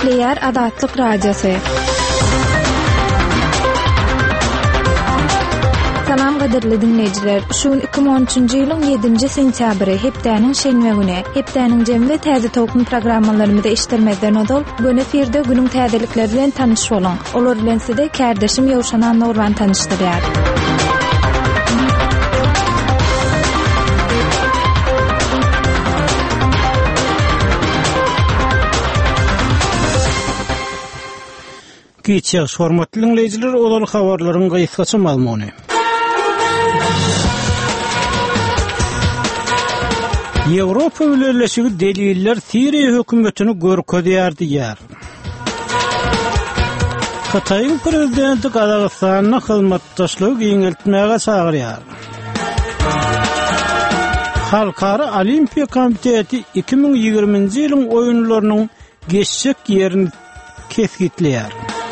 Gepleýär Adatlyk Radiosu. Salam gaderli dinleyijiler. Şu 2013-nji ýylyň 7-nji sentýabry hepdäniň şenwe güni. Hepdäniň jemle täze tokun programmalarymyzda işlemezden odol. Bu eferde günüň täzelikleri bilen tanyş boluň. Olar bilen sizde kärdeşim Ýowşan Nurwan tanışdyrýar. Geçýär hormatly dinleyijiler, olar habarlaryň gaýsgaça malumuny. Ýewropa Birleşigi deliller Siriýa hökümetini görkezýär diýär. Hataýyň prezidenti Gazagystanyň hyzmatdaşlygy giňeltmäge çagyrýar. Halkara Olimpiya Komiteti 2020-nji ýylyň oýunlarynyň geçjek ýerini kesgitleýär.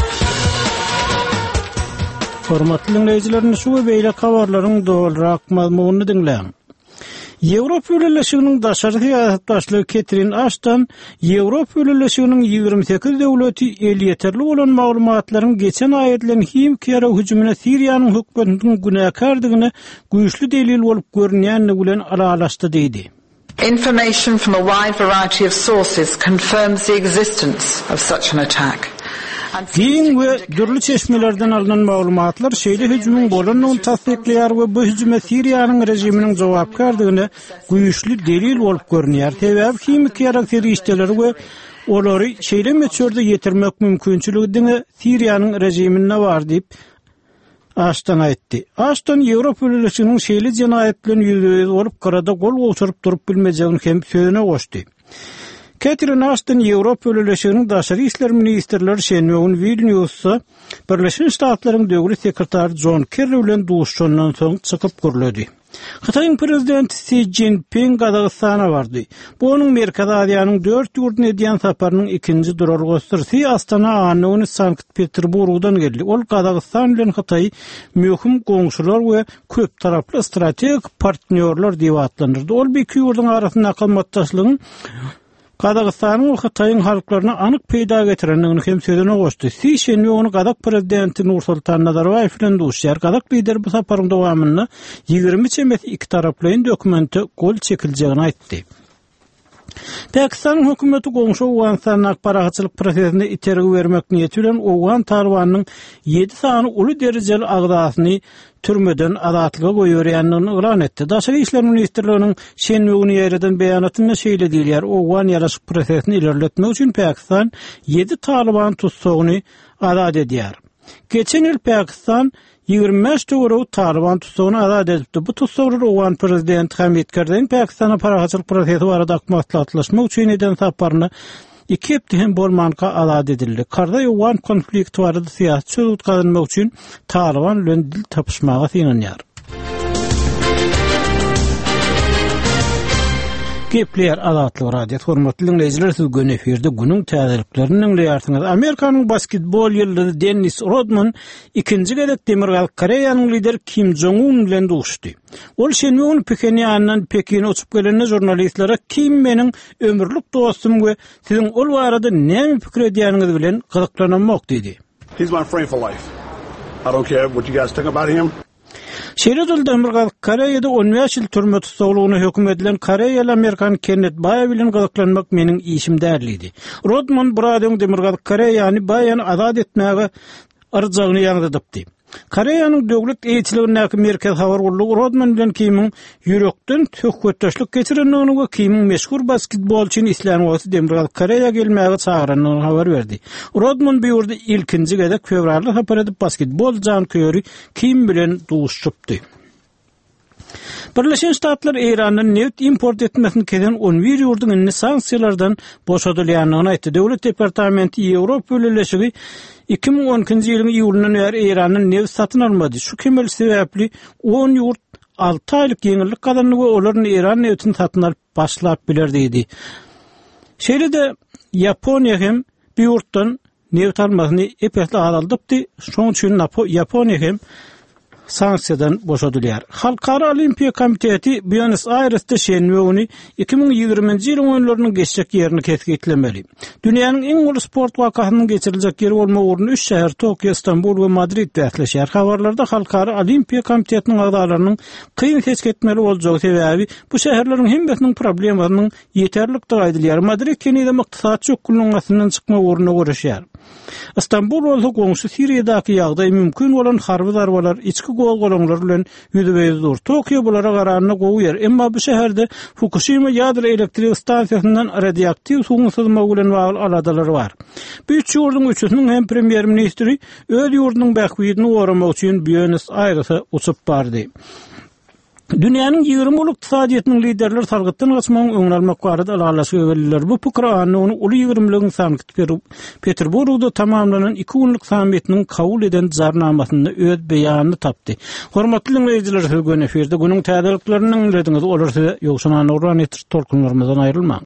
Hormatly dinleyijiler, şu we beýle habarlaryň dogrurak mazmunyny dinleň. Ýewropa Birleşiginiň daşary syýasatdaşlygy Catherine Ashton, Ýewropa Birleşiginiň 28 döwleti el ýeterli bolan maglumatlaryň geçen aý edilen himkara hüjümine Siriýanyň hökümetiniň günäkärdigini güýçli delil bolup görünýänligi bilen aralaşdy diýdi. Information from a wide variety of sources confirms the existence of such an attack. Giň we dürli çeşmelerden alınan maglumatlar şeýle hüjümüň bolanyny tasdikleýär we bu hüjüme Siriýanyň rejiminiň jogapkardygyny güýçli delil bolup görünýär. Sebäbi himik ýarakterişdeleri we olary şeýle meçherde ýetirmek mümkinçiligini Siriýanyň rejimine bar diýip Ashton aýtdy. Ashton Ýewropa Birleşiginiň şeýle jenaýetlerini ýüzüňe bolup garada gol goşuryp durup bilmejegini hem söýüne goşdy. Catherine Ashton Ýewropa Birleşiginiň daşary işler ministrleri şenwe Vilniusda Birleşmiş Ştatlaryň döwlet sekretary John Kerry bilen duşuşandan soň çykyp gürledi. Hataýyň prezidenti Xi Jinping Gazagystana bardy. Bu onuň Merkez Aziýanyň 4 ýurduny edýän saparynyň ikinji durary gösterdi. Astana anyny Sankt-Peterburgdan geldi. Ol Gazagystan bilen Hataý möhüm goňşular we köp taraply strategik partnerler diýip atlandyrdy. Ol iki ýurdun arasynda kalmatdaşlygyň Gazagystanyň we Hataýyň halklaryna anyk peýda getirendigini hem söýdüne goşdy. Şeýle onu Gazak prezidenti Nursultan Nazarbayew bilen duşýar. Gazak lider bu saparyň dowamyny 20 çemet iki taraplyň dokumenti gol çekiljegini aýtdy. Pakistan hökümeti goňşy Awganistanyň akbaratçylyk prosesine itergi bermek niýeti bilen Awgan Tarwanyň 7 sany uly derejeli agdasyny türmeden azatlyga goýýarýanyny elan etdi. Daşary işler ministrliginiň şenwe güni ýerden beýanatynda şeýle diýilýär. Awgan ýaraşyk prosesini ilerletmek üçin Pakistan 7 Taliban tutsagyny azat edýär. Geçen ýyl Pakistan 25 töwre Taliban tutsagyny azat edipdi. Bu tutsaglar Awgan prezidenti Hamid Karzai Pakistana parahatçylyk prosesi barada maslahatlaşmak üçin eden saparyny iki hepden bolmanka azat edildi. Karzai Awgan konflikti barada syýasy çözüp gazanmak üçin Taliban bilen dil tapyşmaga synanýar. Gepleýär Adatlyk Radio hormatly dinleyijiler, siz gün eferde günüň täzeliklerini dinleýärsiňiz. Amerikanyň basketbol ýyldyzy Dennis Rodman ikinji gezek Demirgal Koreýanyň lideri Kim Jong-un bilen duşdy. Ol şenwe Pekiniýandan Pekine uçup gelende jurnalistlere Kim meniň ömürlük dostum we siziň ol barada näme pikir edýäniňiz bilen gyzyklanmak diýdi. He's my friend for life. I don't care what you guys think about him. Şeýle Demirgal Koreýada 15 ýyl türme tutsaglygyna höküm edilen Koreýaly Amerikan Kenneth Baýa bilen gyzyklanmak meniň işim därlidi. Rodman buradan Demirgal Koreýany baýan azat etmäge arzagyny ýagdadypdy. Koreýanyň döwlet eýçiligindäki merkez habar gurulugy Rodman bilen Kim'iň ýürekden töhketdeşlik geçirendigini we Kim'iň meşhur basketbolçy Islamowsy Demirgal Koreýa gelmäge çagyranyny habar berdi. Rodman bu ýurda ilkinji gezek fevralda hapar edip basketbol jankyöri Kim bilen duşupdy. Birleşen Ştatlar Iranyň neft import etmesini kesen 11 ýurdun indi sanksiýalardan boşadylýanyny aýtdy. Döwlet departamenti Ýewropa Birleşigi 2012-nji ýylyň iýulundan beri Iranyň neft satyn almady. Şu kemel sebäpli 10 ýurt 6 aýlyk ýeňillik kazandy we olaryň Iran neftini satyn alyp başlap biler diýdi. Şeýle de Ýaponiýa hem bu ýurtdan neft almasyny epetli azaldypdy. Şoň üçin Ýaponiýa hem sanksiyadan boşadylýar. Halkara Olimpiya Komiteti Buenos Aires'te şenwe 2020-nji ýylyň oýunlarynyň geçjek ýerini kesgitlemeli. Dünýäniň iň uly sport wakatynyň geçiriljek ýeri bolma ugrunda 3 şäher Tokyo, Istanbul we Madrid täsleşýär. Habarlarda Halkara Olimpiya Komitetiniň agdalarynyň kyn kesgitmeli boljagy sebäbi bu şäherleriň hemmetiniň problemlarynyň ýeterlikde aýdylýar. Madrid kenide ykdysat çökgünlüğiň asynyň çykma ugruna görüşýär. Istanbul bolsa goňşy Siriýadaky ýagdaý mümkin bolan harby darbalar, içki gowgalaňlar bilen ýüzübeýizdir. Tokyo bulara garanyny goýar, emma bu şäherde Fukushima ýadro elektrik stansiýasyndan radioaktiw suwun sızmagy bilen bagly aladalar bar. Bu üç ýurdun üçüsiniň hem premier ministri öz ýurdunyň bähwidini goramak üçin Buenos Aires'e uçup bardy. Dünýäniň 20 uly ykdysadyýatynyň liderleri salgytdan gaçmagyň öňüne almak barada alalaşy öweldiler. Bu pikirany ony uly 20-ligiň Sankt Peterburgda tamamlanan 2 günlük sammitiniň kabul eden jarnamasyny öz beýanyny tapdy. Hormatly dinleýijiler, Göne eferde günüň täzeliklerini dinlediňiz. Olar size ýokşunan Orran etir tolkunlarymyzdan aýrylmaň.